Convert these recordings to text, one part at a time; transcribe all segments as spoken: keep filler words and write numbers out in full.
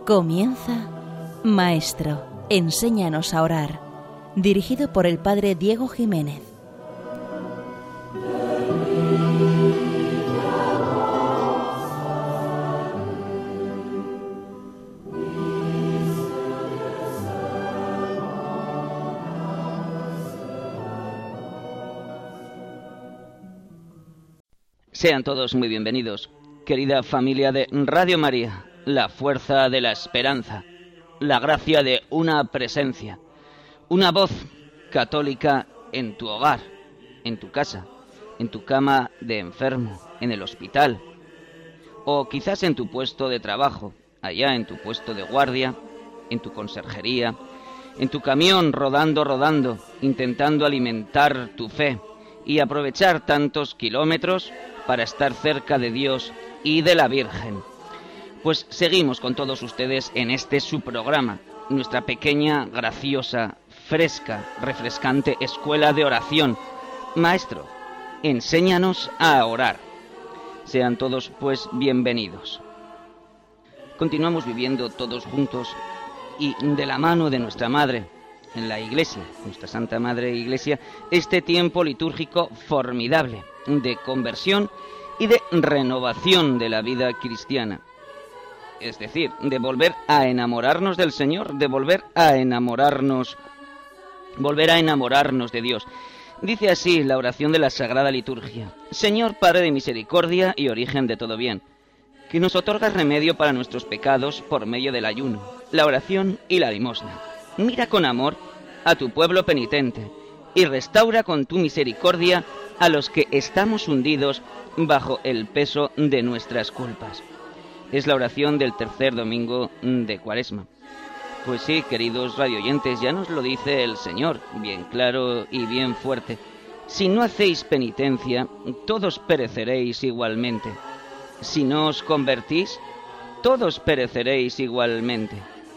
Comienza Maestro, enséñanos a orar, dirigido por el Padre Diego Jiménez. Sean todos muy bienvenidos, querida familia de Radio María, la fuerza de la esperanza, la gracia de una presencia, una voz católica en tu hogar, en tu casa, en tu cama de enfermo, en el hospital, o quizás en tu puesto de trabajo, allá en tu puesto de guardia, en tu conserjería, en tu camión rodando, rodando, intentando alimentar tu fe y aprovechar tantos kilómetros para estar cerca de Dios y de la Virgen. Pues seguimos con todos ustedes en este su programa, nuestra pequeña, graciosa, fresca, refrescante escuela de oración. Maestro, enséñanos a orar. Sean todos, pues, bienvenidos. Continuamos viviendo todos juntos y de la mano de nuestra Madre, en la Iglesia, nuestra Santa Madre Iglesia, este tiempo litúrgico formidable de conversión y de renovación de la vida cristiana. Es decir, de volver a enamorarnos del Señor, de volver a enamorarnos, volver a enamorarnos de Dios. Dice así la oración de la Sagrada Liturgia: Señor Padre de misericordia y origen de todo bien, que nos otorgas remedio para nuestros pecados por medio del ayuno, la oración y la limosna. Mira con amor a tu pueblo penitente y restaura con tu misericordia a los que estamos hundidos bajo el peso de nuestras culpas. Es la oración del tercer domingo de Cuaresma. Pues sí, queridos radioyentes, ya nos lo dice el Señor, bien claro y bien fuerte. Si no hacéis penitencia, todos pereceréis igualmente. Si no os convertís, todos pereceréis igualmente.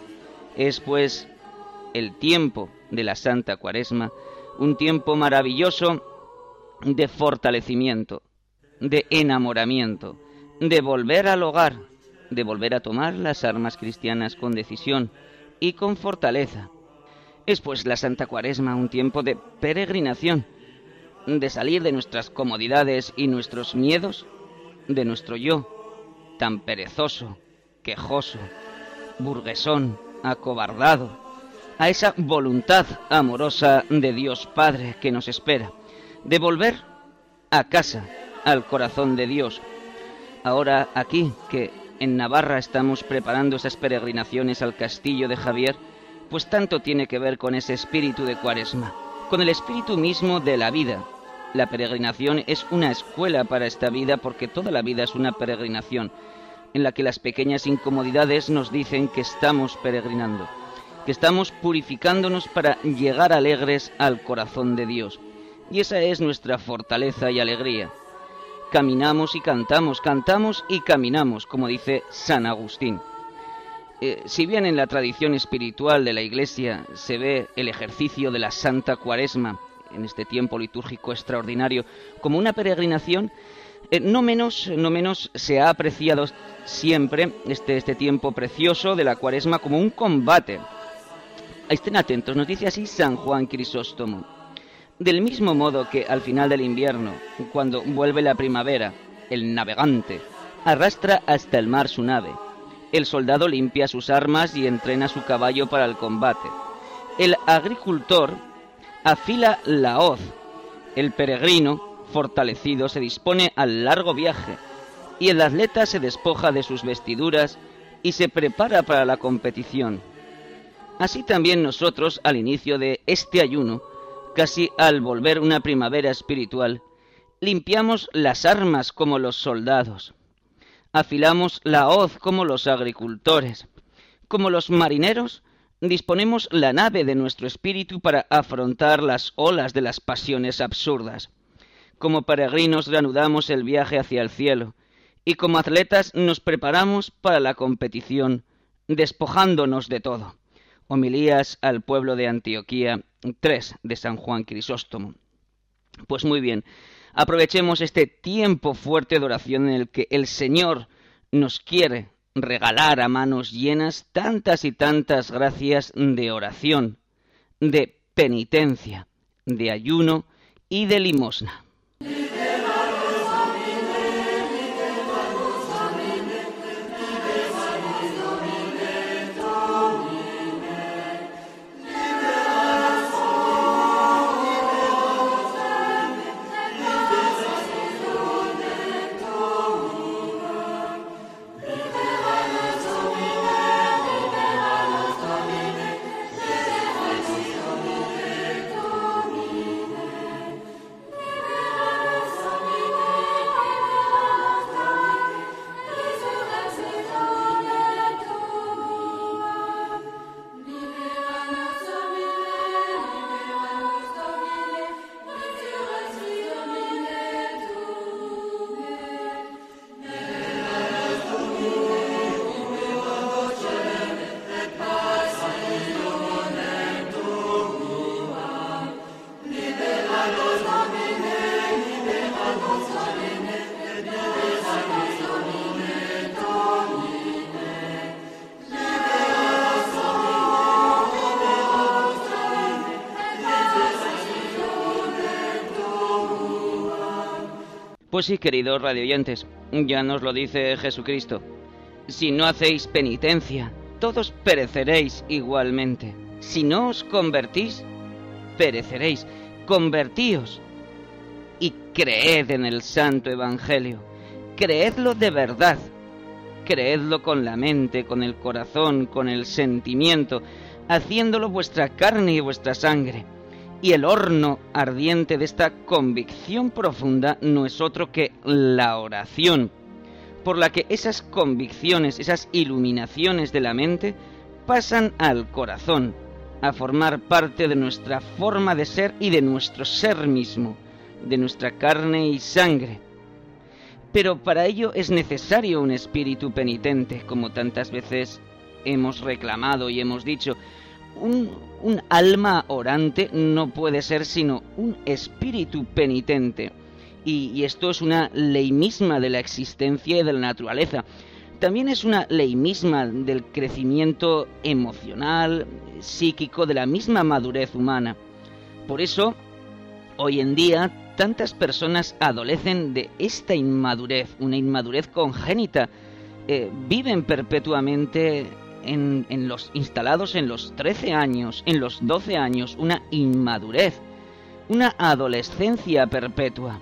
Es pues el tiempo de la Santa Cuaresma, un tiempo maravilloso de fortalecimiento, de enamoramiento, de volver al hogar, de volver a tomar las armas cristianas con decisión y con fortaleza. Es pues la Santa Cuaresma un tiempo de peregrinación, de salir de nuestras comodidades y nuestros miedos, de nuestro yo, tan perezoso, quejoso, burguesón, acobardado, a esa voluntad amorosa de Dios Padre que nos espera, de volver a casa, al corazón de Dios. Ahora aquí, que en Navarra estamos preparando esas peregrinaciones al castillo de Javier, pues tanto tiene que ver con ese espíritu de Cuaresma, con el espíritu mismo de la vida. La peregrinación es una escuela para esta vida, porque toda la vida es una peregrinación, en la que las pequeñas incomodidades nos dicen que estamos peregrinando, que estamos purificándonos para llegar alegres al corazón de Dios. Y esa es nuestra fortaleza y alegría. Caminamos y cantamos, cantamos y caminamos, como dice San Agustín. Eh, si bien en la tradición espiritual de la Iglesia se ve el ejercicio de la Santa Cuaresma, en este tiempo litúrgico extraordinario, como una peregrinación, eh, no menos, no menos se ha apreciado siempre este, este tiempo precioso de la Cuaresma como un combate. Estén atentos, nos dice así San Juan Crisóstomo: del mismo modo que al final del invierno, cuando vuelve la primavera, el navegante arrastra hasta el mar su nave, el soldado limpia sus armas y entrena su caballo para el combate, el agricultor afila la hoz, el peregrino fortalecido se dispone al largo viaje, y el atleta se despoja de sus vestiduras y se prepara para la competición. Así también nosotros, al inicio de este ayuno, casi al volver una primavera espiritual, limpiamos las armas como los soldados, afilamos la hoz como los agricultores, como los marineros, disponemos la nave de nuestro espíritu para afrontar las olas de las pasiones absurdas. Como peregrinos reanudamos el viaje hacia el cielo, y como atletas nos preparamos para la competición, despojándonos de todo. Homilías al pueblo de Antioquía tres de San Juan Crisóstomo. Pues muy bien, aprovechemos este tiempo fuerte de oración en el que el Señor nos quiere regalar a manos llenas tantas y tantas gracias de oración, de penitencia, de ayuno y de limosna. Pues sí, queridos radioyentes, ya nos lo dice Jesucristo. Si no hacéis penitencia, todos pereceréis igualmente. Si no os convertís, pereceréis. Convertíos y creed en el Santo Evangelio. Creedlo de verdad. Creedlo con la mente, con el corazón, con el sentimiento, haciéndolo vuestra carne y vuestra sangre. Y el horno ardiente de esta convicción profunda no es otro que la oración, por la que esas convicciones, esas iluminaciones de la mente, pasan al corazón, a formar parte de nuestra forma de ser y de nuestro ser mismo, de nuestra carne y sangre. Pero para ello es necesario un espíritu penitente, como tantas veces hemos reclamado y hemos dicho. Un, un alma orante no puede ser sino un espíritu penitente. Y, y esto es una ley misma de la existencia y de la naturaleza. También es una ley misma del crecimiento emocional, psíquico, de la misma madurez humana. Por eso, hoy en día, tantas personas adolecen de esta inmadurez, una inmadurez congénita. Eh, viven perpetuamente En, en los instalados en los trece años, en los doce años, una inmadurez, una adolescencia perpetua.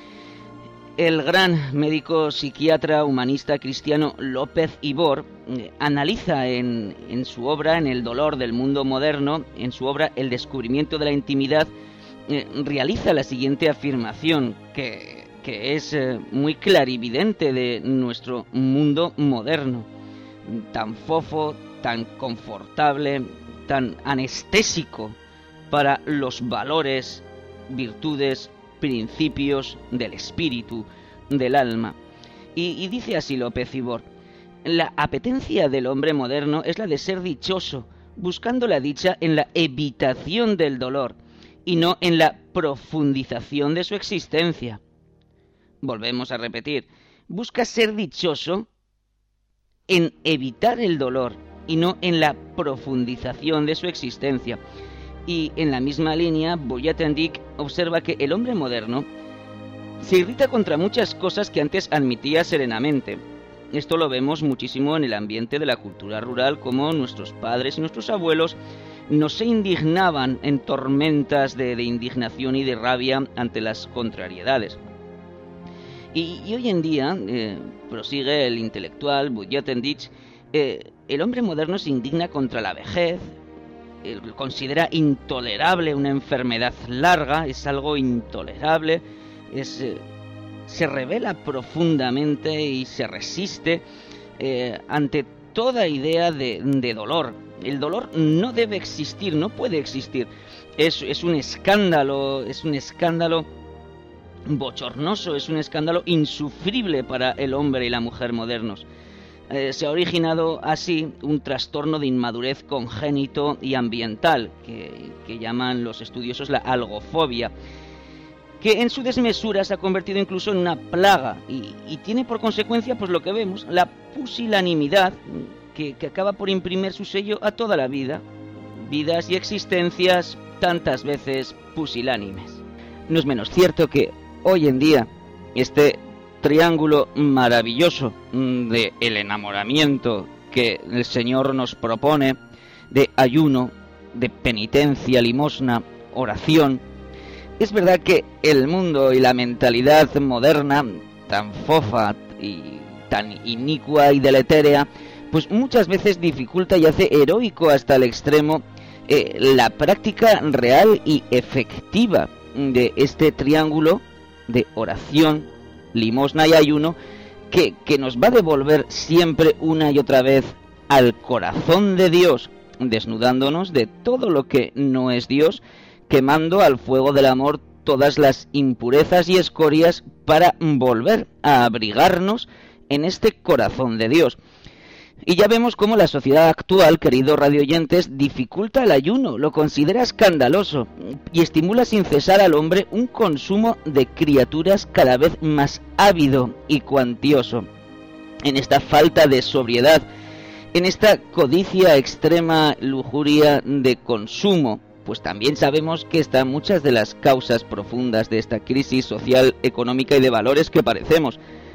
El gran médico psiquiatra humanista cristiano López Ibor eh, analiza en, en su obra, en El dolor del mundo moderno, en su obra El descubrimiento de la intimidad, eh, realiza la siguiente afirmación que, que es eh, muy clarividente de nuestro mundo moderno. Tan fofo, tan confortable, tan anestésico para los valores, virtudes, principios del espíritu, del alma. Y, y dice así López Ibor: la apetencia del hombre moderno es la de ser dichoso, buscando la dicha en la evitación del dolor y no en la profundización de su existencia. Volvemos a repetir, busca ser dichoso en evitar el dolor y no en la profundización de su existencia. Y en la misma línea, Boyatin-Dick observa que el hombre moderno se irrita contra muchas cosas que antes admitía serenamente. Esto lo vemos muchísimo en el ambiente de la cultura rural, como nuestros padres y nuestros abuelos no se indignaban en tormentas de, de indignación y de rabia ante las contrariedades. Y, y hoy en día, eh, prosigue el intelectual Boyatin-Dick, eh, el hombre moderno se indigna contra la vejez, eh, considera intolerable una enfermedad larga, es algo intolerable, es, eh, se revela profundamente y se resiste eh, ante toda idea de, de dolor. El dolor no debe existir, no puede existir. Es, es un escándalo, es un escándalo bochornoso, es un escándalo insufrible para el hombre y la mujer modernos. Eh, se ha originado así un trastorno de inmadurez congénito y ambiental, que, que llaman los estudiosos la algofobia. que en su desmesura se ha convertido incluso en una plaga y, y tiene por consecuencia pues lo que vemos, la pusilanimidad que, que acaba por imprimir su sello a toda la vida, vidas y existencias tantas veces pusilánimes. No es menos cierto que hoy en día este triángulo maravilloso de el enamoramiento que el Señor nos propone, de ayuno, de penitencia, limosna, oración, es verdad que el mundo y la mentalidad moderna, tan fofa y tan inicua y deletérea, pues muchas veces dificulta y hace heroico hasta el extremo eh, la práctica real y efectiva de este triángulo de oración, limosna y ayuno, que, que nos va a devolver siempre una y otra vez al corazón de Dios, desnudándonos de todo lo que no es Dios, quemando al fuego del amor todas las impurezas y escorias para volver a abrigarnos en este corazón de Dios. Y ya vemos cómo la sociedad actual, queridos radioyentes, dificulta el ayuno, lo considera escandaloso y estimula sin cesar al hombre un consumo de criaturas cada vez más ávido y cuantioso. En esta falta de sobriedad, en esta codicia extrema, lujuria de consumo, pues también sabemos que están muchas de las causas profundas de esta crisis social, económica y de valores que padecemos.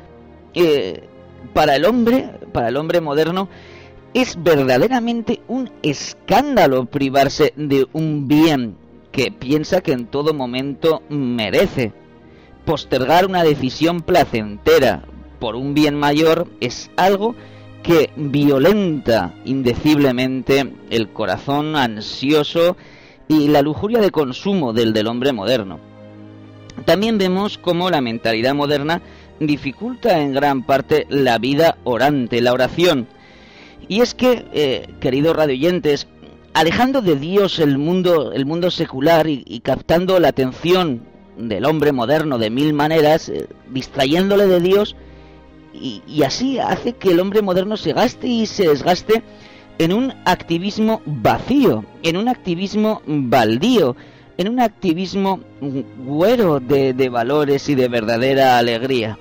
Eh, para el hombre, para el hombre moderno, es verdaderamente un escándalo privarse de un bien que piensa que en todo momento merece. Postergar una decisión placentera por un bien mayor es algo que violenta indeciblemente el corazón ansioso y la lujuria de consumo del, del hombre moderno. También vemos cómo la mentalidad moderna dificulta en gran parte la vida orante, la oración. Y es que, eh, queridos radioyentes, alejando de Dios el mundo, el mundo secular y, y captando la atención del hombre moderno de mil maneras, eh, distrayéndole de Dios, y, y así hace que el hombre moderno se gaste y se desgaste en un activismo vacío, en un activismo baldío, en un activismo güero de, de valores y de verdadera alegría.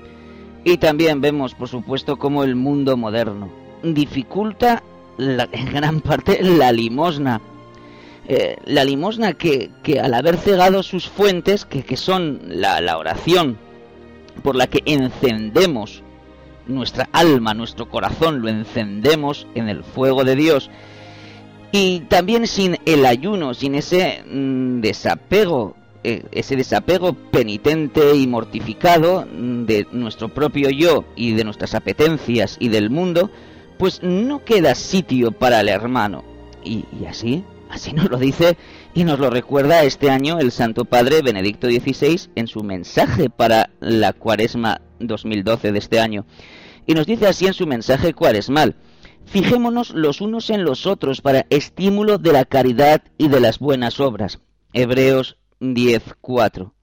Y también vemos, por supuesto, cómo el mundo moderno dificulta la, en gran parte la limosna. Eh, la limosna que, que al haber cegado sus fuentes, que, que son la, la oración, por la que encendemos nuestra alma, nuestro corazón, lo encendemos en el fuego de Dios. Y también sin el ayuno, sin ese mmm, desapego, eh, ese desapego penitente y mortificado de nuestro propio yo y de nuestras apetencias y del mundo, pues no queda sitio para el hermano. Y, y así, así nos lo dice y nos lo recuerda este año el Santo Padre Benedicto dieciséis en su mensaje para la Cuaresma dos mil doce de este año. Y nos dice así en su mensaje cuaresmal: fijémonos los unos en los otros para estímulo de la caridad y de las buenas obras. Hebreos diez cuatro.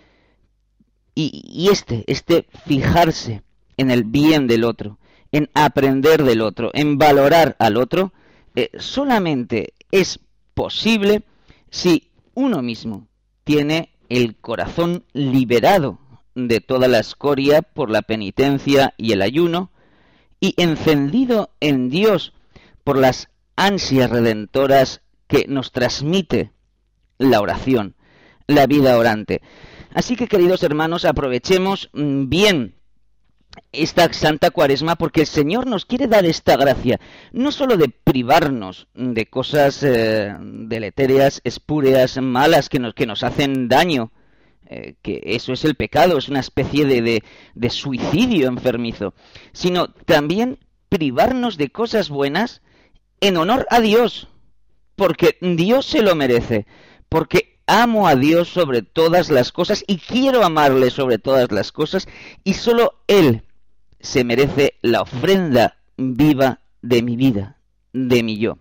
Y, y este, este fijarse en el bien del otro, en aprender del otro, en valorar al otro, eh, solamente es posible si uno mismo tiene el corazón liberado de toda la escoria por la penitencia y el ayuno, y encendido en Dios por las ansias redentoras que nos transmite la oración, la vida orante. Así que, queridos hermanos, aprovechemos bien esta Santa Cuaresma, porque el Señor nos quiere dar esta gracia, no solo de privarnos de cosas eh, deletéreas, espúreas, malas, que nos, que nos hacen daño, eh, que eso es el pecado, es una especie de, de, de suicidio enfermizo, sino también privarnos de cosas buenas en honor a Dios, porque Dios se lo merece, porque amo a Dios sobre todas las cosas y quiero amarle sobre todas las cosas, y solo Él se merece la ofrenda viva de mi vida, de mi yo.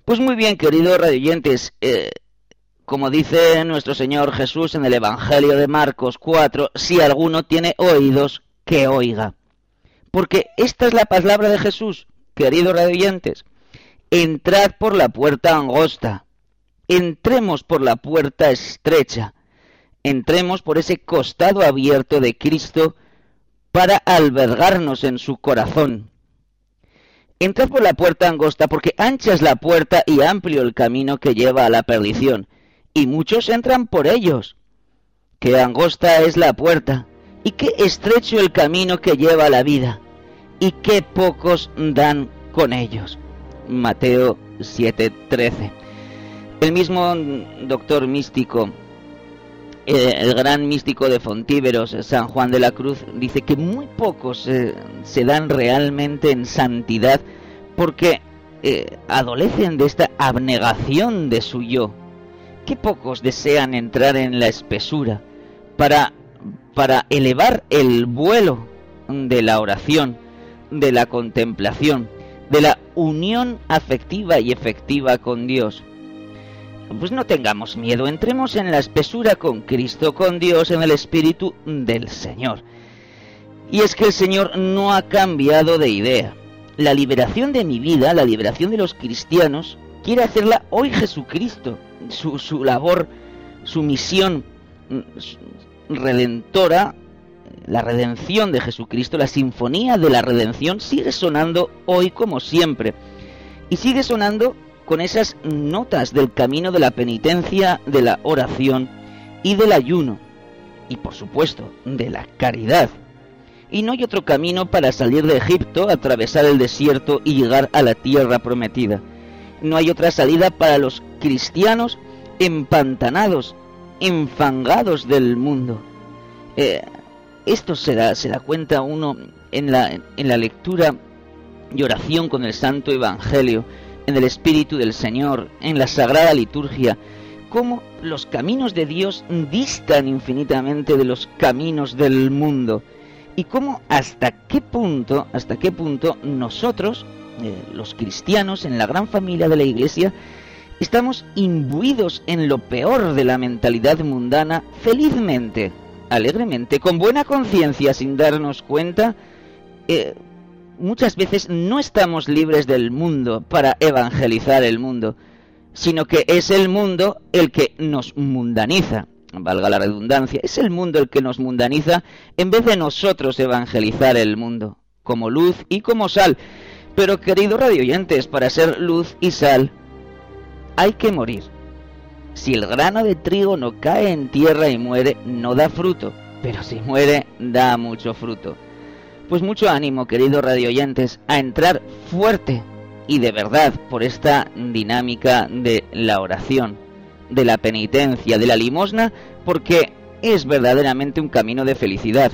Pues muy bien, queridos radioyentes, eh, como dice nuestro Señor Jesús en el Evangelio de Marcos cuatro, si alguno tiene oídos, que oiga. Porque esta es la palabra de Jesús, queridos radioyentes. Entrad por la puerta angosta, entremos por la puerta estrecha, entremos por ese costado abierto de Cristo para albergarnos en su corazón. Entrad por la puerta angosta, porque ancha es la puerta y amplio el camino que lleva a la perdición, y muchos entran por ellos. Qué angosta es la puerta, y qué estrecho el camino que lleva a la vida, y qué pocos dan con ellos. Mateo siete trece. El mismo doctor místico, eh, el gran místico de Fontíveros, San Juan de la Cruz, dice que muy pocos eh, se dan realmente en santidad porque eh, adolecen de esta abnegación de su yo. Qué pocos desean entrar en la espesura para, para elevar el vuelo de la oración, de la contemplación, de la unión afectiva y efectiva con Dios. Pues no tengamos miedo, entremos en la espesura con Cristo, con Dios, en el Espíritu del Señor. Y es que el Señor no ha cambiado de idea. La liberación de mi vida, la liberación de los cristianos, quiere hacerla hoy Jesucristo. Su, su labor, su misión redentora, la redención de Jesucristo, la sinfonía de la redención sigue sonando hoy como siempre. Y sigue sonando con esas notas del camino de la penitencia, de la oración y del ayuno. Y por supuesto, de la caridad. Y no hay otro camino para salir de Egipto, atravesar el desierto y llegar a la tierra prometida. No hay otra salida para los cristianos empantanados, enfangados del mundo. Eh, esto se da, se da cuenta uno en la, en la lectura y oración con el Santo Evangelio, en el Espíritu del Señor, en la Sagrada Liturgia, cómo los caminos de Dios distan infinitamente de los caminos del mundo, y cómo hasta qué punto, hasta qué punto nosotros, eh, los cristianos, en la gran familia de la Iglesia, estamos imbuidos en lo peor de la mentalidad mundana, felizmente, alegremente, con buena conciencia, sin darnos cuenta. eh, Muchas veces no estamos libres del mundo para evangelizar el mundo, sino que es el mundo el que nos mundaniza, valga la redundancia, es el mundo el que nos mundaniza en vez de nosotros evangelizar el mundo, como luz y como sal. Pero queridos radioyentes, para ser luz y sal hay que morir. Si el grano de trigo no cae en tierra y muere, no da fruto, pero si muere, da mucho fruto. Pues mucho ánimo, queridos radioyentes, a entrar fuerte y de verdad por esta dinámica de la oración, de la penitencia, de la limosna, porque es verdaderamente un camino de felicidad.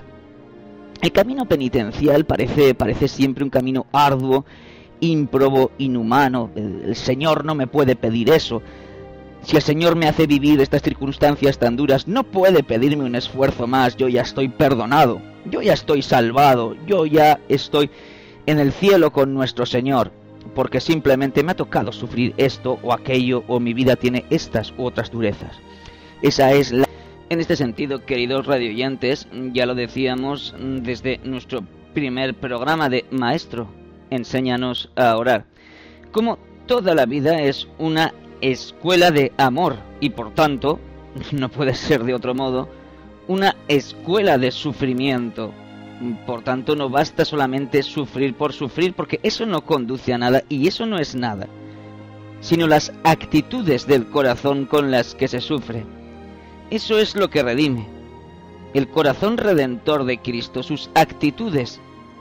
El camino penitencial parece, parece siempre un camino arduo, ímprobo, inhumano. El Señor no me puede pedir eso. Si el Señor me hace vivir estas circunstancias tan duras, no puede pedirme un esfuerzo más. Yo ya estoy perdonado, yo ya estoy salvado, yo ya estoy en el cielo con nuestro Señor, porque simplemente me ha tocado sufrir esto o aquello, o mi vida tiene estas u otras durezas. Esa es la... En este sentido, queridos radioyentes, ya lo decíamos desde nuestro primer programa de Maestro, enséñanos a orar, como toda la vida es una escuela de amor y por tanto, no puede ser de otro modo, una escuela de sufrimiento. Por tanto, no basta solamente sufrir por sufrir, porque eso no conduce a nada y eso no es nada, sino las actitudes del corazón con las que se sufre. Eso es lo que redime. El corazón redentor de Cristo, sus actitudes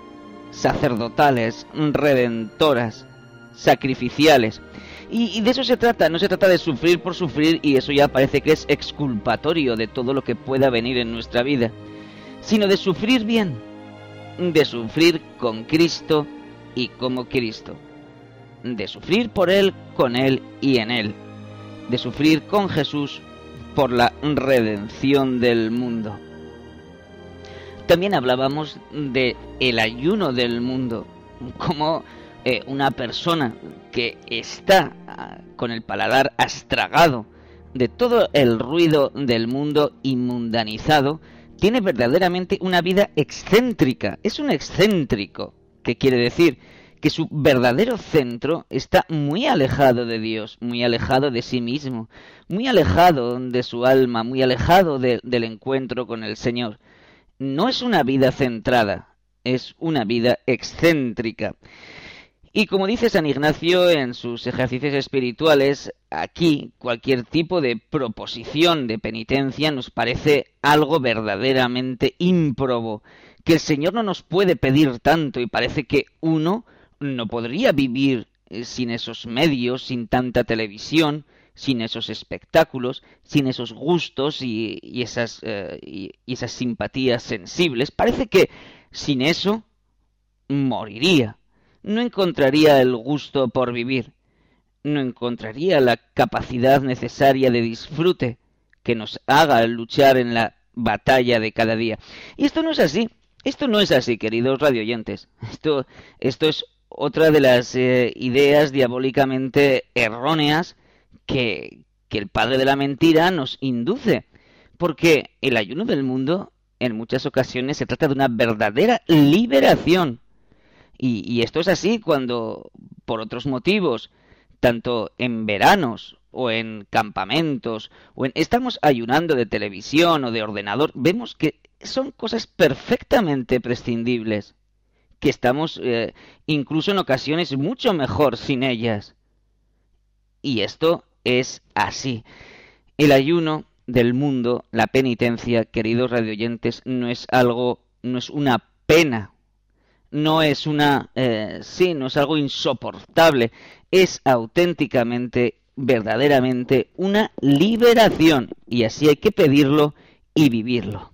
sacerdotales, redentoras, sacrificiales. Y, y de eso se trata, no se trata de sufrir por sufrir, y eso ya parece que es exculpatorio de todo lo que pueda venir en nuestra vida, sino de sufrir bien, de sufrir con Cristo y como Cristo, de sufrir por Él, con Él y en Él, de sufrir con Jesús por la redención del mundo. También hablábamos de el ayuno del mundo, como eh, una persona que está ah, con el paladar astragado de todo el ruido del mundo y mundanizado, tiene verdaderamente una vida excéntrica. Es un excéntrico, que quiere decir que su verdadero centro está muy alejado de Dios, muy alejado de sí mismo, muy alejado de su alma, muy alejado de, del encuentro con el Señor. No es una vida centrada, es una vida excéntrica. Y como dice San Ignacio en sus ejercicios espirituales, aquí cualquier tipo de proposición de penitencia nos parece algo verdaderamente ímprobo, que el Señor no nos puede pedir tanto, y parece que uno no podría vivir sin esos medios, sin tanta televisión, sin esos espectáculos, sin esos gustos y, y, esas, eh, y, y esas simpatías sensibles. Parece que sin eso moriría. No encontraría el gusto por vivir, no encontraría la capacidad necesaria de disfrute que nos haga luchar en la batalla de cada día. Y esto no es así, esto no es así, queridos radioyentes. Esto, esto es otra de las eh, ideas diabólicamente erróneas que, que el padre de la mentira nos induce. Porque el ayuno del mundo, en muchas ocasiones, se trata de una verdadera liberación. Y, y esto es así cuando, por otros motivos, tanto en veranos o en campamentos, o en, estamos ayunando de televisión o de ordenador, vemos que son cosas perfectamente prescindibles, que estamos eh, incluso en ocasiones mucho mejor sin ellas. Y esto es así. El ayuno del mundo, la penitencia, queridos radioyentes, no es algo, no es una pena. No es una, eh, sí, no es algo insoportable, es auténticamente, verdaderamente una liberación, y así hay que pedirlo y vivirlo.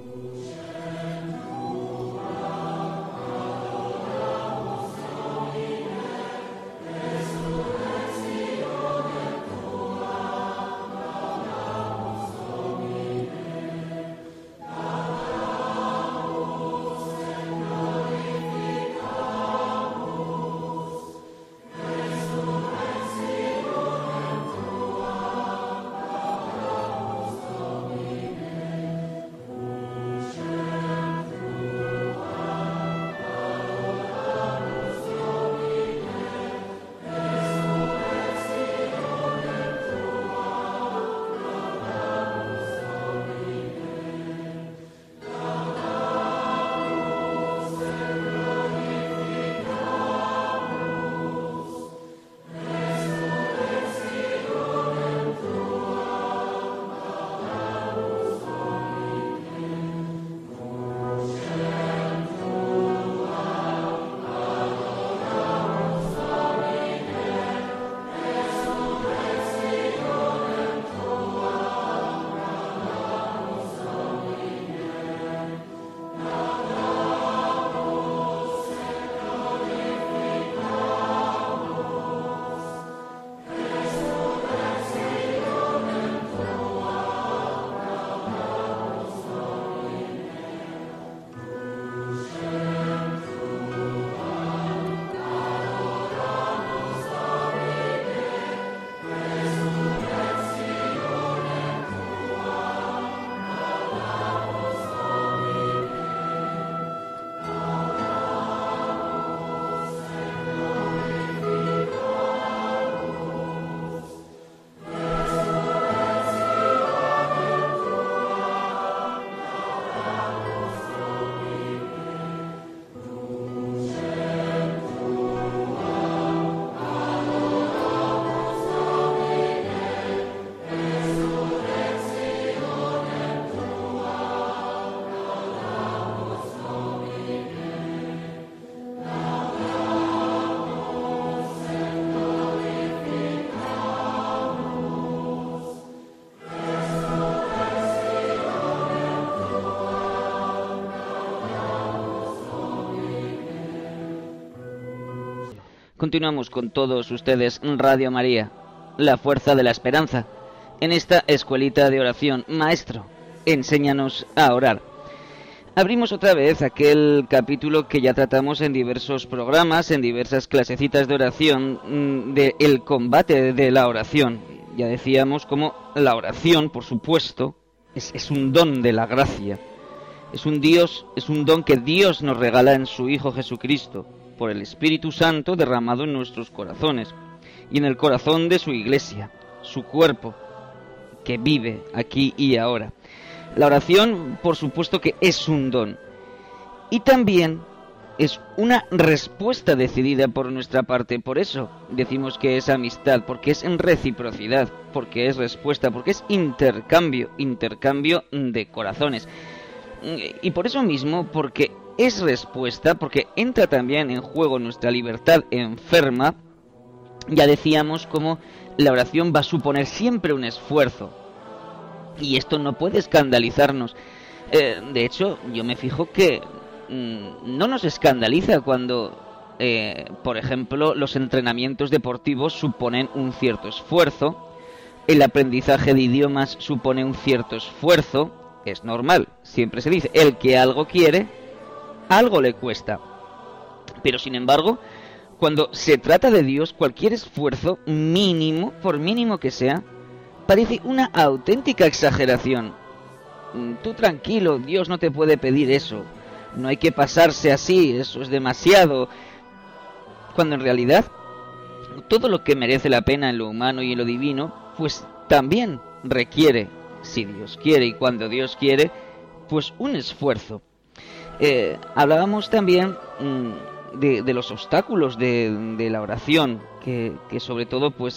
Continuamos con todos ustedes, Radio María, la fuerza de la esperanza, en esta escuelita de oración. Maestro, enséñanos a orar. Abrimos otra vez aquel capítulo que ya tratamos en diversos programas, en diversas clasecitas de oración, de el combate de la oración. Ya decíamos cómo la oración, por supuesto, es, es un don de la gracia. Es un Dios, es un don que Dios nos regala en su Hijo Jesucristo, por el Espíritu Santo derramado en nuestros corazones y en el corazón de su Iglesia, su cuerpo, que vive aquí y ahora. La oración, por supuesto que es un don, y también es una respuesta decidida por nuestra parte. Por eso decimos que es amistad, porque es en reciprocidad, porque es respuesta, porque es intercambio, intercambio de corazones. Y por eso mismo, porque es respuesta, porque entra también en juego nuestra libertad enferma, ya decíamos cómo la oración va a suponer siempre un esfuerzo. Y esto no puede escandalizarnos. Eh, de hecho, yo me fijo que mmm, no nos escandaliza cuando, eh, por ejemplo, los entrenamientos deportivos suponen un cierto esfuerzo, el aprendizaje de idiomas supone un cierto esfuerzo, es normal, siempre se dice, el que algo quiere, algo le cuesta. Pero sin embargo, cuando se trata de Dios, cualquier esfuerzo mínimo, por mínimo que sea, parece una auténtica exageración. Tú tranquilo, Dios no te puede pedir eso. No hay que pasarse así, eso es demasiado. Cuando en realidad, todo lo que merece la pena en lo humano y en lo divino, pues también requiere, si Dios quiere y cuando Dios quiere, pues un esfuerzo. Eh, hablábamos también mmm, de, de los obstáculos de, de la oración, que, que sobre todo pues...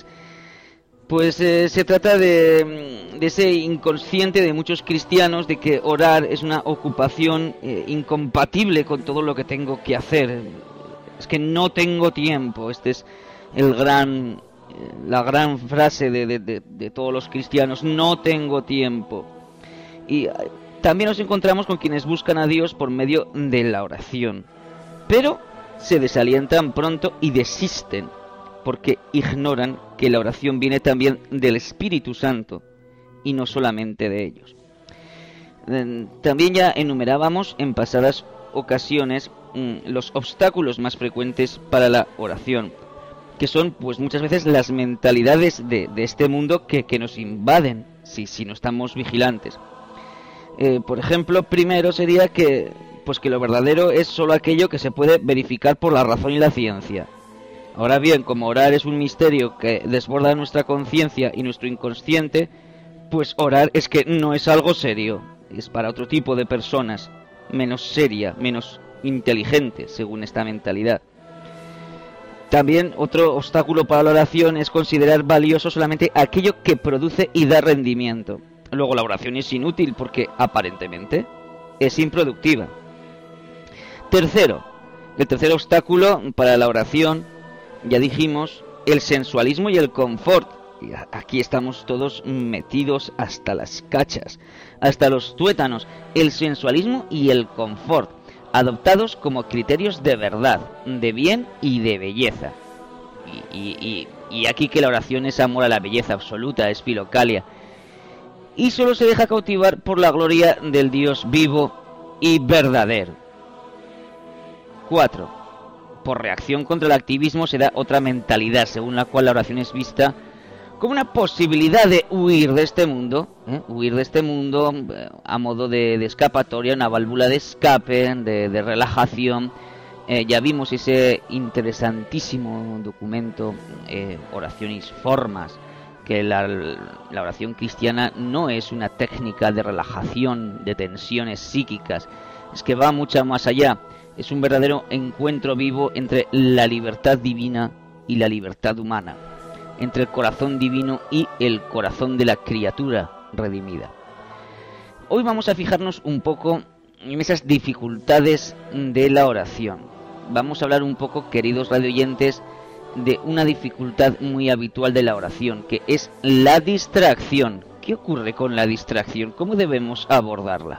Pues eh, se trata de, de ese inconsciente de muchos cristianos de que orar es una ocupación eh, incompatible con todo lo que tengo que hacer. Es que no tengo tiempo. Este es el gran, eh, la gran frase de, de, de, de todos los cristianos. No tengo tiempo. Y eh, también nos encontramos con quienes buscan a Dios por medio de la oración. Pero se desalientan pronto y desisten, porque ignoran que la oración viene también del Espíritu Santo y no solamente de ellos. También ya enumerábamos en pasadas ocasiones los obstáculos más frecuentes para la oración, que son pues muchas veces las mentalidades de, de este mundo que, que nos invaden si, si no estamos vigilantes. Eh, por ejemplo, primero sería que, pues que lo verdadero es solo aquello que se puede verificar por la razón y la ciencia. Ahora bien, como orar es un misterio que desborda nuestra conciencia y nuestro inconsciente, pues orar es que no es algo serio, es para otro tipo de personas, menos seria, menos inteligente, según esta mentalidad. También otro obstáculo para la oración es considerar valioso solamente aquello que produce y da rendimiento. Luego la oración es inútil porque aparentemente es improductiva. Tercero, el tercer obstáculo para la oración, ya dijimos, el sensualismo y el confort. Y aquí estamos todos metidos hasta las cachas, hasta los tuétanos. El sensualismo y el confort, adoptados como criterios de verdad, de bien y de belleza. Y, y, y, y aquí que la oración es amor a la belleza absoluta, es filocalia. Y solo se deja cautivar por la gloria del Dios vivo y verdadero. Cuatro. Por reacción contra el activismo se da otra mentalidad, según la cual la oración es vista como una posibilidad de huir de este mundo, ¿eh? huir de este mundo eh, a modo de, de escapatoria, una válvula de escape, de, de relajación. Eh, ya vimos ese interesantísimo documento, eh, Oraciones Formas, que la, la oración cristiana no es una técnica de relajación, de tensiones psíquicas, es que va mucho más allá. Es un verdadero encuentro vivo entre la libertad divina y la libertad humana, entre el corazón divino y el corazón de la criatura redimida. Hoy vamos a fijarnos un poco en esas dificultades de la oración. Vamos a hablar un poco, queridos radioyentes, de una dificultad muy habitual de la oración, que es la distracción. ¿Qué ocurre con la distracción? ¿Cómo debemos abordarla?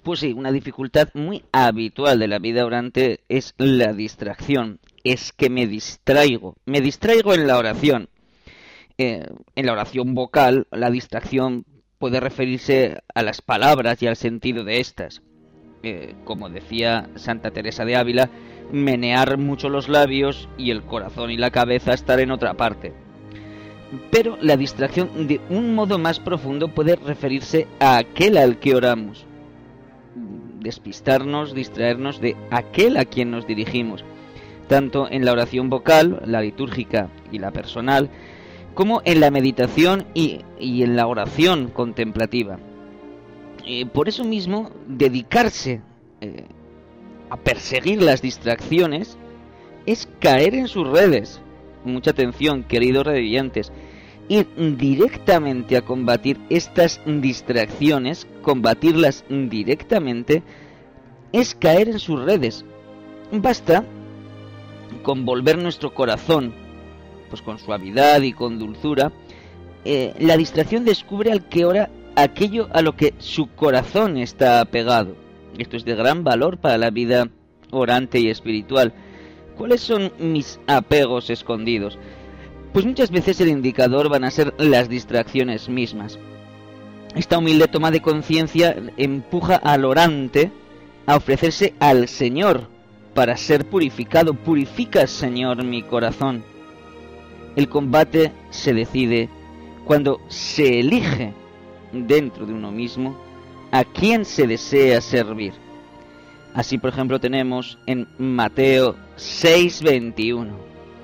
Pues sí, una dificultad muy habitual de la vida orante es la distracción. Es que me distraigo. Me distraigo en la oración. Eh, en la oración vocal, la distracción puede referirse a las palabras y al sentido de estas. Eh, como decía Santa Teresa de Ávila, menear mucho los labios y el corazón y la cabeza estar en otra parte. Pero la distracción de un modo más profundo puede referirse a aquel al que oramos. Despistarnos, distraernos de aquel a quien nos dirigimos, tanto en la oración vocal, la litúrgica y la personal, como en la meditación y, y en la oración contemplativa. Eh, por eso mismo, dedicarse eh, a perseguir las distracciones es caer en sus redes. Mucha atención, queridos radioyentes. Ir directamente a combatir estas distracciones, combatirlas directamente, es caer en sus redes. Basta con volver nuestro corazón, pues con suavidad y con dulzura. Eh, la distracción descubre al que ora aquello a lo que su corazón está apegado. Esto es de gran valor para la vida orante y espiritual. ¿Cuáles son mis apegos escondidos? Pues muchas veces el indicador van a ser las distracciones mismas. Esta humilde toma de conciencia empuja al orante a ofrecerse al Señor para ser purificado. Purifica, Señor, mi corazón. El combate se decide cuando se elige dentro de uno mismo a quién se desea servir. Así, por ejemplo, tenemos en Mateo seis veintiuno.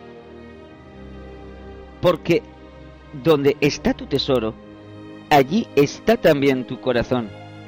Porque donde está tu tesoro, allí está también tu corazón.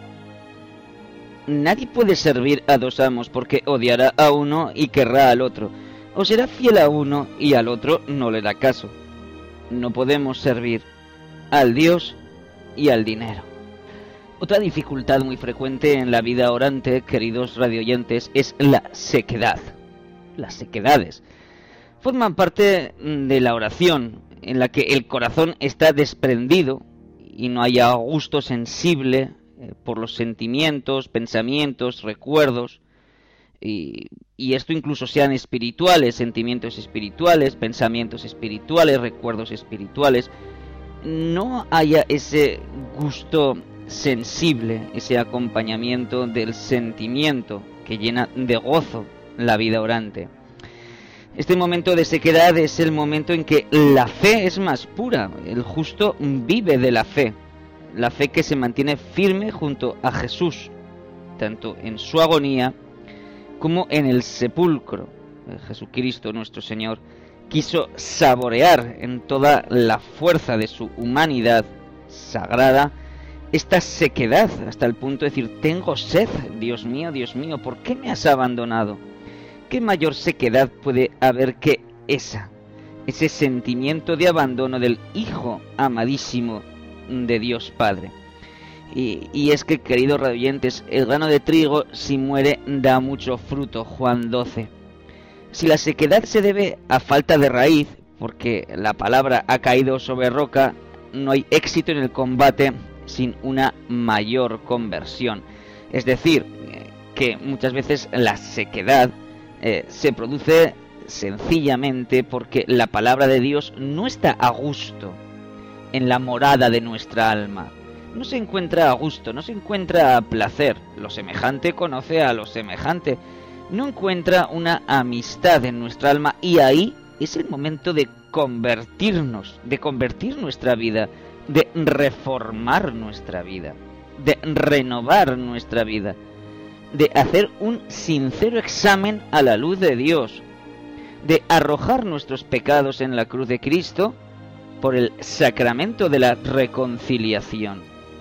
Nadie puede servir a dos amos, porque odiará a uno y querrá al otro, o será fiel a uno y al otro no le da caso. No podemos servir al Dios y al dinero. Otra dificultad muy frecuente en la vida orante, queridos radioyentes, es la sequedad. Las sequedades forman parte de la oración, en la que el corazón está desprendido y no hay gusto sensible eh, por los sentimientos, pensamientos, recuerdos, y, y esto incluso sean espirituales, sentimientos espirituales, pensamientos espirituales, recuerdos espirituales. No haya ese gusto sensible, ese acompañamiento del sentimiento que llena de gozo la vida orante. Este momento de sequedad es el momento en que la fe es más pura. El justo vive de la fe, la fe que se mantiene firme junto a Jesús, tanto en su agonía como en el sepulcro. Jesucristo nuestro Señor quiso saborear en toda la fuerza de su humanidad sagrada esta sequedad, hasta el punto de decir: tengo sed, Dios mío, Dios mío, ¿por qué me has abandonado? ¿Qué mayor sequedad puede haber que esa? Ese sentimiento de abandono del Hijo amadísimo de Dios Padre. Y, y es que, queridos radioyentes, el grano de trigo, si muere, da mucho fruto. Juan doce. Si la sequedad se debe a falta de raíz, porque la palabra ha caído sobre roca, no hay éxito en el combate sin una mayor conversión. Es decir, que muchas veces la sequedad eh, se produce sencillamente porque la palabra de Dios no está a gusto en la morada de nuestra alma. No se encuentra a gusto, no se encuentra a placer. Lo semejante conoce a lo semejante. No encuentra una amistad en nuestra alma, y ahí es el momento de convertirnos, de convertir nuestra vida, de reformar nuestra vida, de renovar nuestra vida, de hacer un sincero examen a la luz de Dios, de arrojar nuestros pecados en la cruz de Cristo por el sacramento de la reconciliación.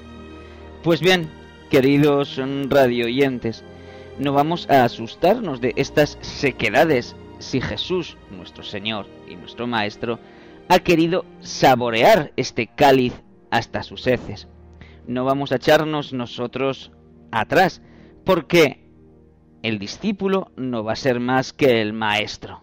Pues bien, queridos radioyentes, no vamos a asustarnos de estas sequedades si Jesús, nuestro Señor y nuestro Maestro, ha querido saborear este cáliz hasta sus heces. No vamos a echarnos nosotros atrás, porque el discípulo no va a ser más que el maestro.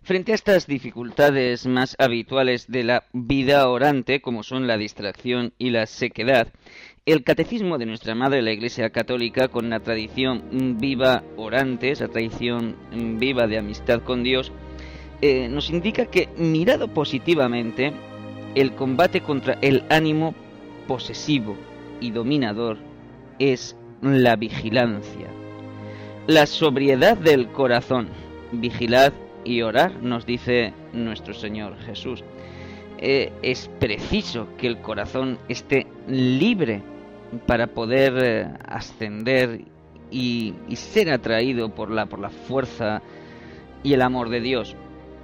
Frente a estas dificultades más habituales de la vida orante, como son la distracción y la sequedad, el catecismo de nuestra Madre la Iglesia Católica, con la tradición viva orante, esa tradición viva de amistad con Dios, eh, nos indica que, mirado positivamente, el combate contra el ánimo posesivo y dominador es la vigilancia. La sobriedad del corazón. Vigilad y orar, nos dice nuestro Señor Jesús. Eh, es preciso que el corazón esté libre para poder eh, ascender y, y ser atraído por la, por la fuerza y el amor de Dios.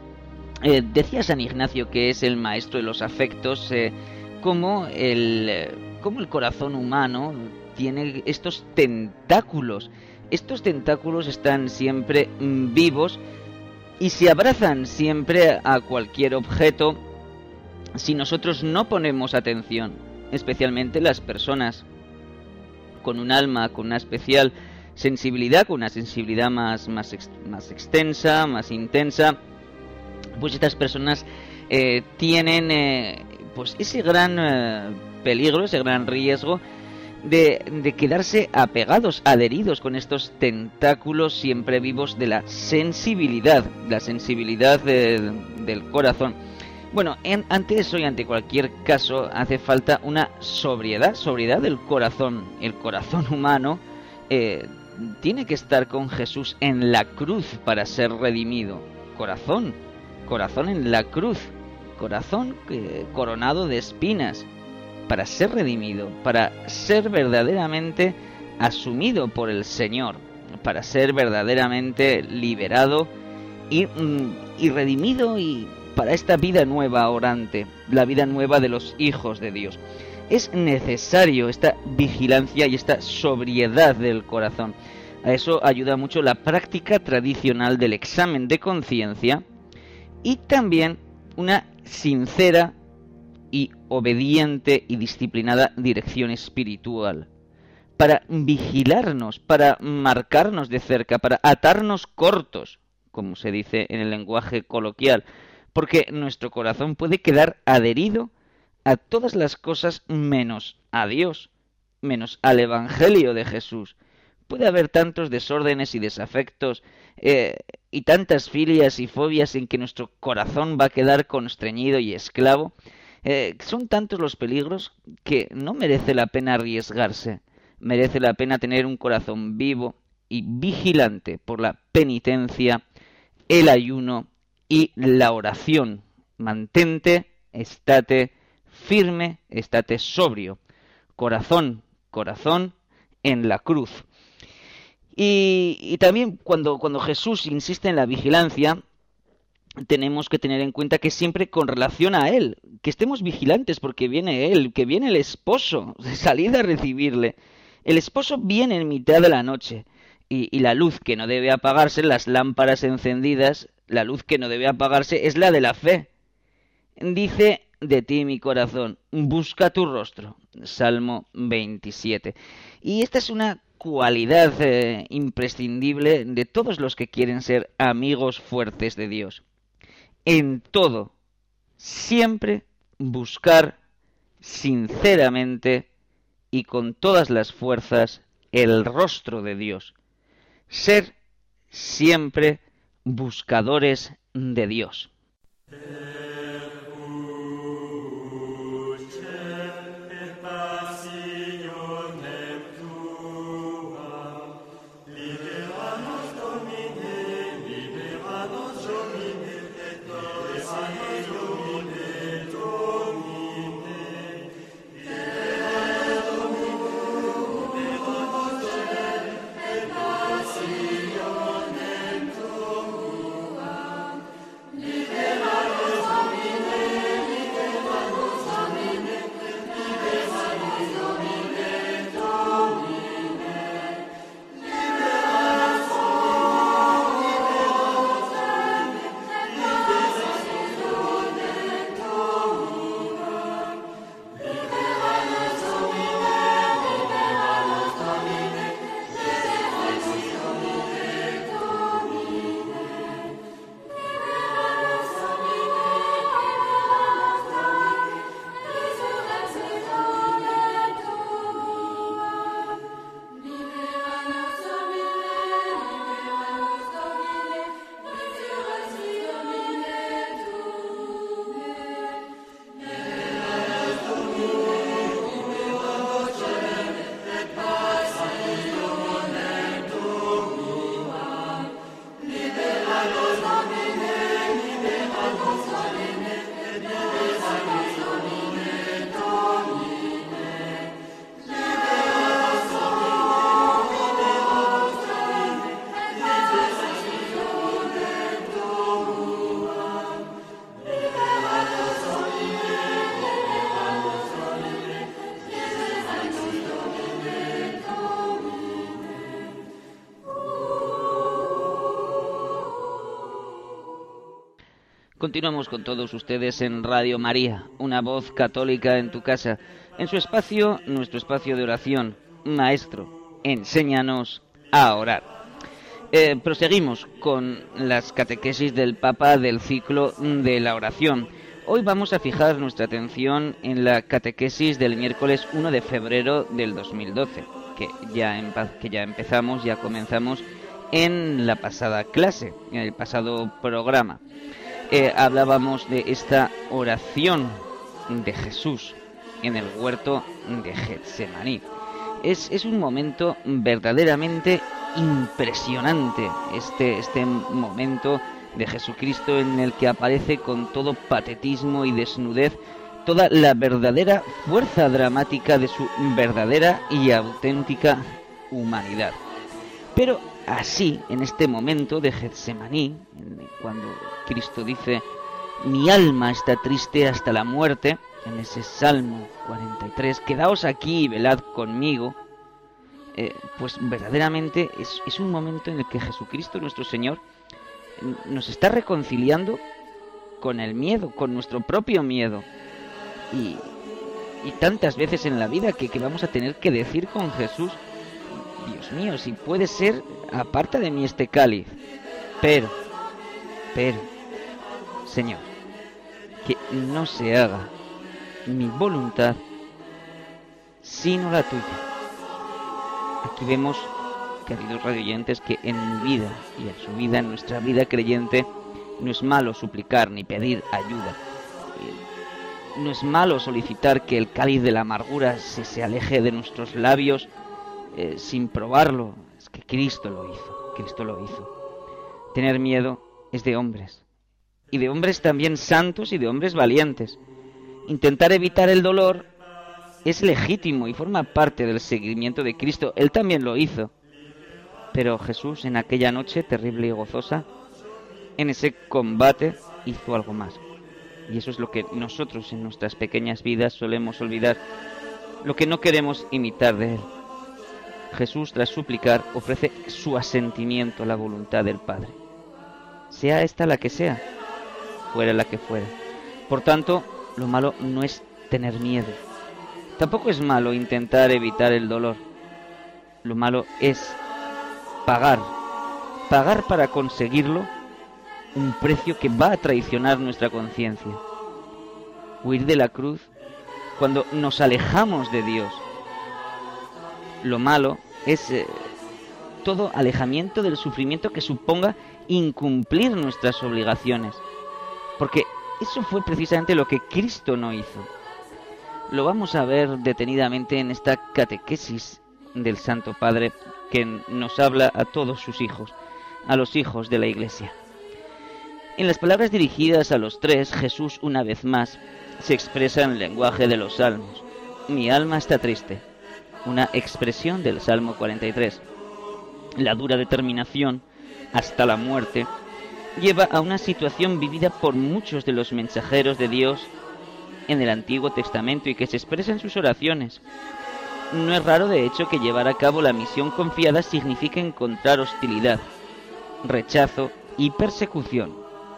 Eh, decía San Ignacio, que es el maestro de los afectos, eh, como, el, eh, como el corazón humano tiene estos tentáculos. Estos tentáculos están siempre mm, vivos y se abrazan siempre a cualquier objeto si nosotros no ponemos atención, especialmente las personas con un alma, con una especial sensibilidad, con una sensibilidad más, más, ex, más extensa, más intensa. Pues estas personas eh, tienen eh, pues ese gran eh, peligro, ese gran riesgo de, de quedarse apegados, adheridos con estos tentáculos siempre vivos de la sensibilidad, la sensibilidad de, del corazón. Bueno, en, ante eso y ante cualquier caso hace falta una sobriedad, sobriedad del corazón. El corazón humano eh, tiene que estar con Jesús en la cruz para ser redimido. Corazón, corazón en la cruz, corazón eh, coronado de espinas, para ser redimido, para ser verdaderamente asumido por el Señor, para ser verdaderamente liberado y, y redimido y para esta vida nueva orante, la vida nueva de los hijos de Dios. Es necesario esta vigilancia y esta sobriedad del corazón. A eso ayuda mucho la práctica tradicional del examen de conciencia y también una sincera y obediente y disciplinada dirección espiritual, para vigilarnos, para marcarnos de cerca, para atarnos cortos, como se dice en el lenguaje coloquial, porque nuestro corazón puede quedar adherido a todas las cosas menos a Dios, menos al Evangelio de Jesús. Puede haber tantos desórdenes y desafectos eh, y tantas filias y fobias en que nuestro corazón va a quedar constreñido y esclavo. Eh, son tantos los peligros que no merece la pena arriesgarse. Merece la pena tener un corazón vivo y vigilante por la penitencia, el ayuno y la oración. Mantente, estate firme, estate sobrio. Corazón, corazón en la cruz. Y, y también cuando, cuando Jesús insiste en la vigilancia, tenemos que tener en cuenta que siempre con relación a Él, que estemos vigilantes porque viene Él, que viene el esposo, salid a recibirle. El esposo viene en mitad de la noche y, y la luz que no debe apagarse, las lámparas encendidas, la luz que no debe apagarse es la de la fe. Dice de ti mi corazón, busca tu rostro. Salmo veintisiete. Y esta es una cualidad eh, imprescindible de todos los que quieren ser amigos fuertes de Dios. En todo, siempre buscar sinceramente y con todas las fuerzas el rostro de Dios. Ser siempre buscadores de Dios. Continuamos con todos ustedes en Radio María, una voz católica en tu casa, en su espacio, nuestro espacio de oración. Maestro, enséñanos a orar. Eh, proseguimos con las catequesis del Papa del ciclo de la oración. Hoy vamos a fijar nuestra atención en la catequesis del miércoles primero de febrero del dos mil doce, que ya, empa- que ya empezamos, ya comenzamos en la pasada clase, en el pasado programa. Eh, hablábamos de esta oración de Jesús en el huerto de Getsemaní. Es, es un momento verdaderamente impresionante, este, este momento de Jesucristo en el que aparece con todo patetismo y desnudez toda la verdadera fuerza dramática de su verdadera y auténtica humanidad. Pero así, en este momento de Getsemaní, cuando Cristo dice: mi alma está triste hasta la muerte, en ese Salmo cuarenta y tres, quedaos aquí y velad conmigo, eh, pues verdaderamente es, es un momento en el que Jesucristo, nuestro Señor, nos está reconciliando con el miedo, con nuestro propio miedo. Y, y tantas veces en la vida que, que vamos a tener que decir con Jesús: Dios mío, si puede ser, aparta de mí este cáliz. Pero, pero, Señor, que no se haga mi voluntad, sino la tuya. Aquí vemos, queridos radioyentes, que en mi vida y en su vida, en nuestra vida creyente, no es malo suplicar ni pedir ayuda. No es malo solicitar que el cáliz de la amargura se, se aleje de nuestros labios eh, sin probarlo. Es que Cristo lo hizo, Cristo lo hizo. Tener miedo es de hombres, y de hombres también santos y de hombres valientes. Intentar evitar el dolor es legítimo y forma parte del seguimiento de Cristo. Él también lo hizo. Pero Jesús, en aquella noche terrible y gozosa, en ese combate, hizo algo más. Y eso es lo que nosotros en nuestras pequeñas vidas solemos olvidar, lo que no queremos imitar de Él. Jesús, tras suplicar, ofrece su asentimiento a la voluntad del Padre, sea esta la que sea, fuera la que fuera. Por tanto, lo malo no es tener miedo. Tampoco es malo intentar evitar el dolor. Lo malo es pagar, pagar para conseguirlo un precio que va a traicionar nuestra conciencia. Huir de la cruz cuando nos alejamos de Dios. Lo malo es eh, todo alejamiento del sufrimiento que suponga incumplir nuestras obligaciones, porque eso fue precisamente lo que Cristo no hizo. Lo vamos a ver detenidamente en esta catequesis del Santo Padre, que nos habla a todos sus hijos, a los hijos de la Iglesia. En las palabras dirigidas a los tres, Jesús una vez más se expresa en el lenguaje de los salmos. Mi alma está triste, una expresión del Salmo cuarenta y tres. La dura determinación hasta la muerte lleva a una situación vivida por muchos de los mensajeros de Dios en el Antiguo Testamento y que se expresa en sus oraciones. No es raro, de hecho, que llevar a cabo la misión confiada signifique encontrar hostilidad, rechazo y persecución.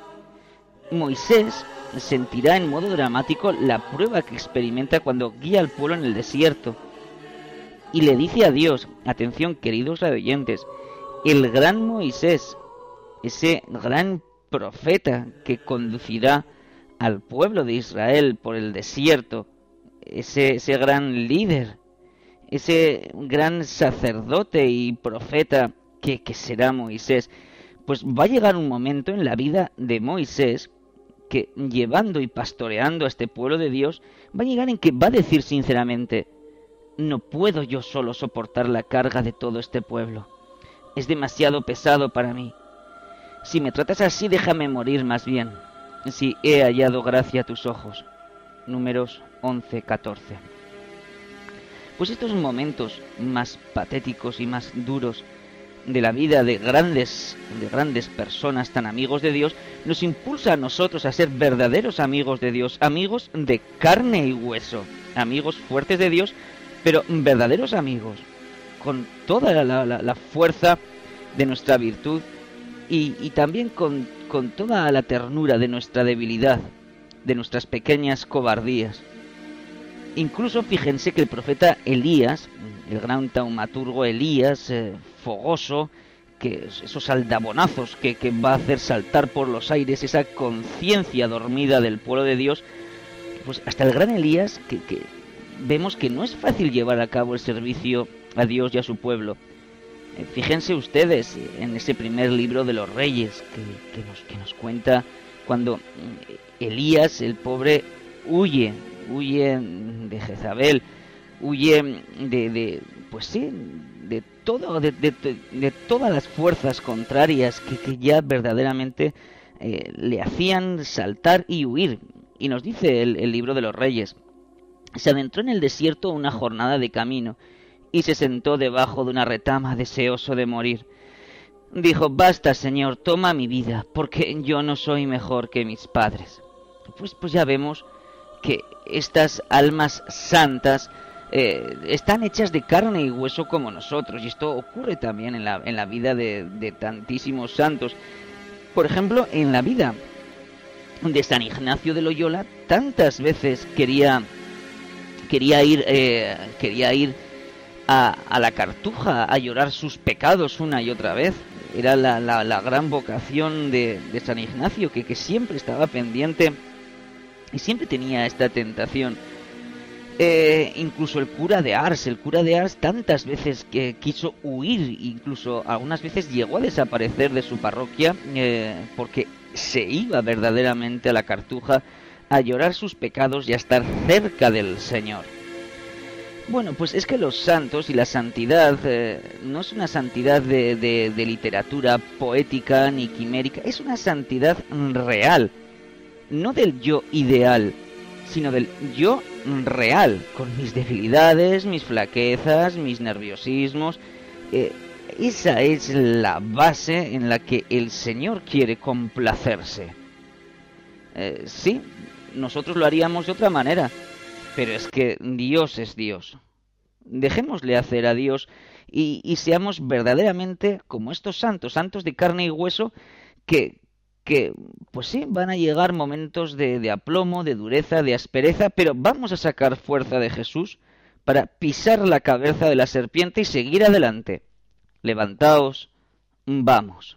Moisés sentirá en modo dramático la prueba que experimenta cuando guía al pueblo en el desierto y le dice a Dios, atención queridos radioyentes, el gran Moisés, ese gran profeta que conducirá al pueblo de Israel por el desierto, ese, ese gran líder, ese gran sacerdote y profeta que, que será Moisés, pues va a llegar un momento en la vida de Moisés que, llevando y pastoreando a este pueblo de Dios, va a llegar en que va a decir sinceramente: no puedo yo solo soportar la carga de todo este pueblo, es demasiado pesado para mí. Si me tratas así, déjame morir más bien, si he hallado gracia a tus ojos. Números once catorce. Pues estos momentos más patéticos y más duros de la vida de grandes, de grandes personas tan amigos de Dios, nos impulsa a nosotros a ser verdaderos amigos de Dios, amigos de carne y hueso, amigos fuertes de Dios, pero verdaderos amigos, con toda la, la, la fuerza de nuestra virtud y, y también con, con toda la ternura de nuestra debilidad, de nuestras pequeñas cobardías. Incluso fíjense que el profeta Elías, el gran taumaturgo Elías, eh, fogoso, que esos aldabonazos que, que va a hacer saltar por los aires esa conciencia dormida del pueblo de Dios, pues hasta el gran Elías, que, que vemos que no es fácil llevar a cabo el servicio a Dios y a su pueblo. Eh, fíjense ustedes en ese primer libro de los Reyes, que, que, nos, que nos cuenta cuando Elías, el pobre, huye, huye de Jezabel, huye de, de pues sí, de todo, de, de, de todas las fuerzas contrarias que, que ya verdaderamente eh, le hacían saltar y huir. Y nos dice el, el libro de los Reyes: se adentró en el desierto una jornada de camino y se sentó debajo de una retama deseoso de morir. Dijo: basta, Señor, toma mi vida, porque yo no soy mejor que mis padres. Pues, pues ya vemos que estas almas santas eh, están hechas de carne y hueso como nosotros, y esto ocurre también en la, en la vida de, de tantísimos santos. Por ejemplo, en la vida de San Ignacio de Loyola, tantas veces quería quería ir eh, quería ir a, a la Cartuja a llorar sus pecados una y otra vez. Era la, la, la gran vocación de, de San Ignacio, que, que siempre estaba pendiente y siempre tenía esta tentación. Eh, incluso el cura de Ars, el cura de Ars tantas veces que quiso huir, incluso algunas veces llegó a desaparecer de su parroquia eh, porque se iba verdaderamente a la Cartuja a llorar sus pecados y a estar cerca del Señor. Bueno, pues es que los santos y la santidad eh, no es una santidad de, de, de literatura poética ni quimérica, es una santidad real, no del yo ideal, sino del yo real, con mis debilidades, mis flaquezas, mis nerviosismos. Eh, esa es la base en la que el Señor quiere complacerse. Eh, sí, nosotros lo haríamos de otra manera, pero es que Dios es Dios. Dejémosle hacer a Dios y, y seamos verdaderamente como estos santos, santos de carne y hueso, que, que pues sí, van a llegar momentos de, de aplomo, de dureza, de aspereza, pero vamos a sacar fuerza de Jesús para pisar la cabeza de la serpiente y seguir adelante. Levantaos, vamos.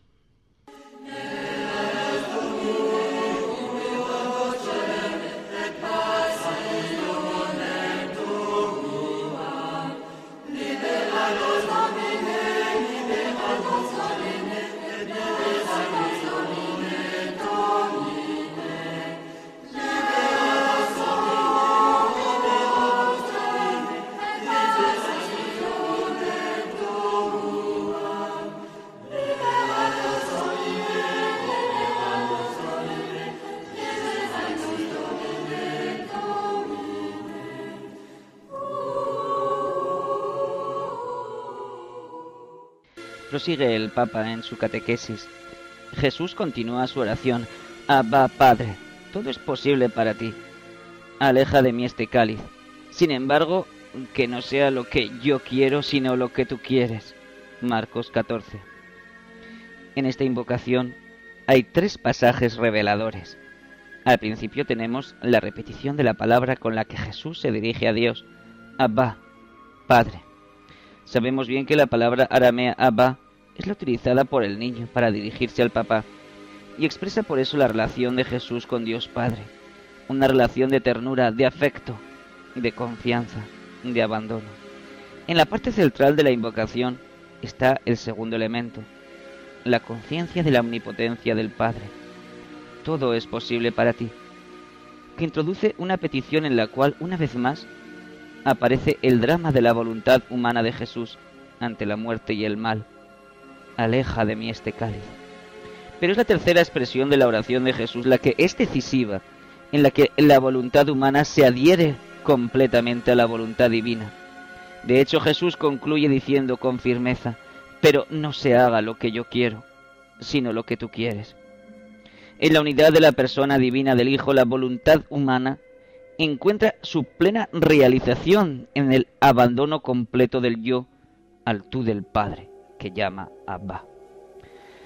Prosigue el Papa en su catequesis. Jesús continúa su oración. Abba, Padre, todo es posible para ti. Aleja de mí este cáliz. Sin embargo, que no sea lo que yo quiero, sino lo que tú quieres. Marcos catorce. En esta invocación hay tres pasajes reveladores. Al principio tenemos la repetición de la palabra con la que Jesús se dirige a Dios. Abba, Padre. Sabemos bien que la palabra aramea Abba es la utilizada por el niño para dirigirse al papá y expresa por eso la relación de Jesús con Dios Padre, una relación de ternura, de afecto, de confianza, de abandono. En la parte central de la invocación está el segundo elemento, la conciencia de la omnipotencia del Padre. Todo es posible para ti, que introduce una petición en la cual, una vez más, aparece el drama de la voluntad humana de Jesús ante la muerte y el mal. Aleja de mí este cáliz. Pero es la tercera expresión de la oración de Jesús la que es decisiva, en la que la voluntad humana se adhiere completamente a la voluntad divina. De hecho, Jesús concluye diciendo con firmeza: pero no se haga lo que yo quiero, sino lo que tú quieres. En la unidad de la persona divina del Hijo, la voluntad humana encuentra su plena realización en el abandono completo del yo al tú del Padre, que llama Abba.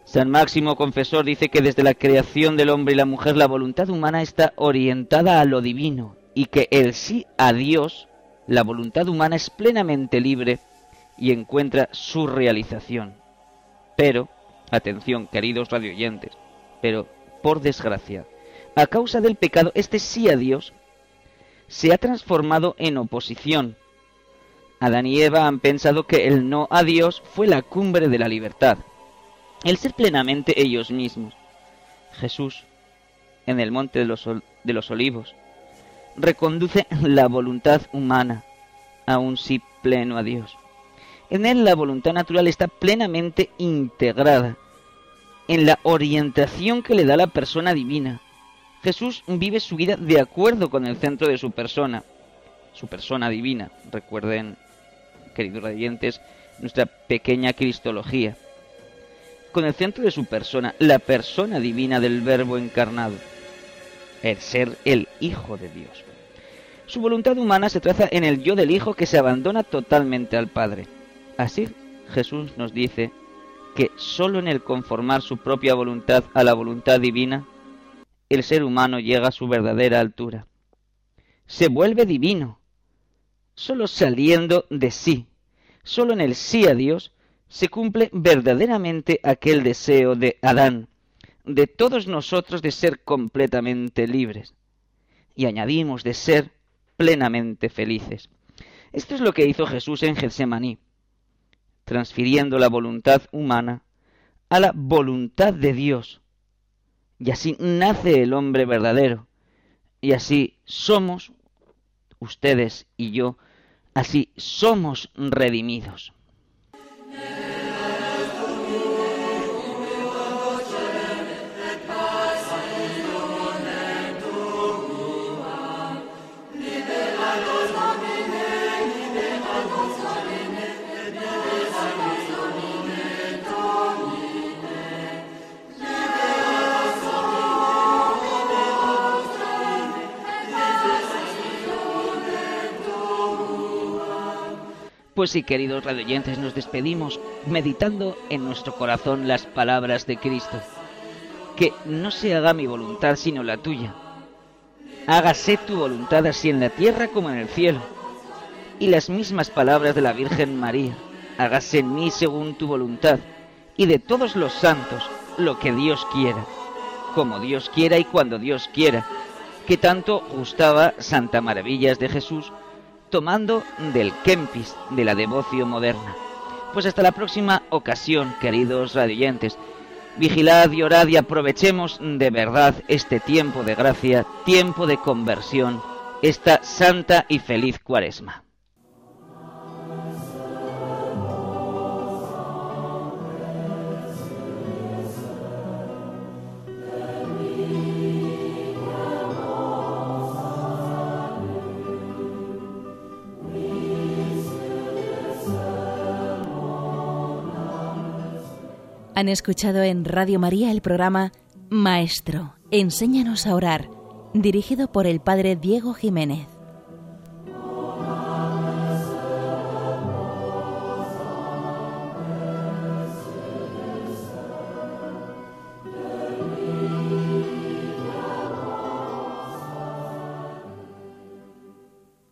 San Máximo Confesor dice que desde la creación del hombre y la mujer la voluntad humana está orientada a lo divino y que el sí a Dios, la voluntad humana es plenamente libre y encuentra su realización. Pero, atención queridos radioyentes, pero por desgracia, a causa del pecado, este sí a Dios se ha transformado en oposición. Adán y Eva han pensado que el no a Dios fue la cumbre de la libertad, el ser plenamente ellos mismos. Jesús, en el monte de los, de los olivos, reconduce la voluntad humana a un sí pleno a Dios. En él la voluntad natural está plenamente integrada en la orientación que le da la persona divina. Jesús vive su vida de acuerdo con el centro de su persona, su persona divina. Recuerden, queridos radiantes, nuestra pequeña cristología. Con el centro de su persona, la persona divina del Verbo encarnado, el ser el Hijo de Dios. Su voluntad humana se traza en el yo del Hijo que se abandona totalmente al Padre. Así, Jesús nos dice que solo en el conformar su propia voluntad a la voluntad divina, el ser humano llega a su verdadera altura. Se vuelve divino, solo saliendo de sí, solo en el sí a Dios, se cumple verdaderamente aquel deseo de Adán, de todos nosotros de ser completamente libres. Y añadimos de ser plenamente felices. Esto es lo que hizo Jesús en Getsemaní, transfiriendo la voluntad humana a la voluntad de Dios. Y así nace el hombre verdadero. Y así somos, ustedes y yo, así somos redimidos. Pues sí, queridos radioyentes, nos despedimos meditando en nuestro corazón las palabras de Cristo. Que no se haga mi voluntad sino la tuya. Hágase tu voluntad así en la tierra como en el cielo. Y las mismas palabras de la Virgen María. Hágase en mí según tu voluntad. Y de todos los santos, lo que Dios quiera. Como Dios quiera y cuando Dios quiera. Que tanto gustaba Santa Maravillas de Jesús, tomando del Kempis, de la devoción moderna. Pues hasta la próxima ocasión, queridos radioyentes. Vigilad y orad y aprovechemos de verdad este tiempo de gracia, tiempo de conversión, esta santa y feliz Cuaresma. Han escuchado en Radio María el programa Maestro, enséñanos a orar, dirigido por el Padre Diego Jiménez.